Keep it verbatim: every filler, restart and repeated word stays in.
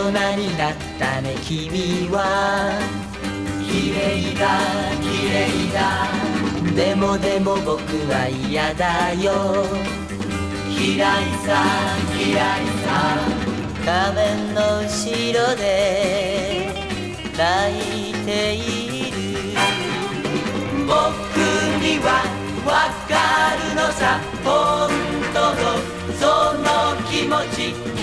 人になったね君は。綺麗だ綺麗だ、でもでも僕は嫌だよ。嫌いさ嫌いさ、仮面の後ろで泣いている。僕にはわかるのさ、本当のその気持ち。